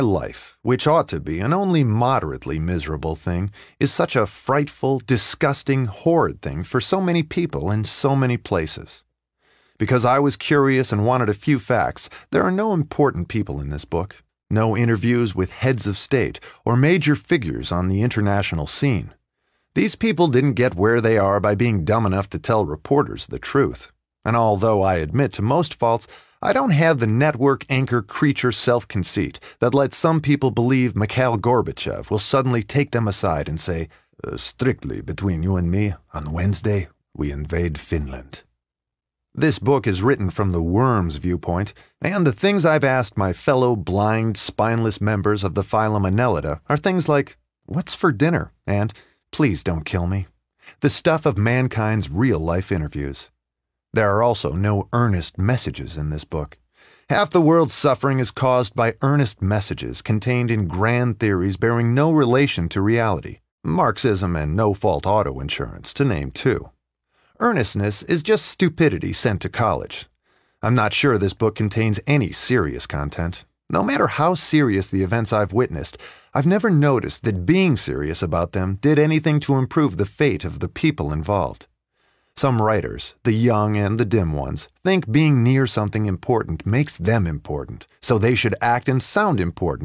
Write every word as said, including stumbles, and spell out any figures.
Life, which ought to be an only moderately miserable thing, is such a frightful, disgusting, horrid thing for so many people in so many places. Because I was curious and wanted a few facts, there are no important people in this book, no interviews with heads of state or major figures on the international scene. These people didn't get where they are by being dumb enough to tell reporters the truth. And although I admit to most faults, I don't have the network anchor creature self-conceit that lets some people believe Mikhail Gorbachev will suddenly take them aside and say, uh, strictly between you and me, on Wednesday, we invade Finland. This book is written from the worm's viewpoint, and the things I've asked my fellow blind, spineless members of the phylum Annelida are things like, what's for dinner? And, please don't kill me. The stuff of mankind's real-life interviews. There are also no earnest messages in this book. Half the world's suffering is caused by earnest messages contained in grand theories bearing no relation to reality. Marxism and no-fault auto insurance, to name two. Earnestness is just stupidity sent to college. I'm not sure this book contains any serious content. No matter how serious the events I've witnessed, I've never noticed that being serious about them did anything to improve the fate of the people involved. Some writers, the young and the dim ones, think being near something important makes them important, so they should act and sound important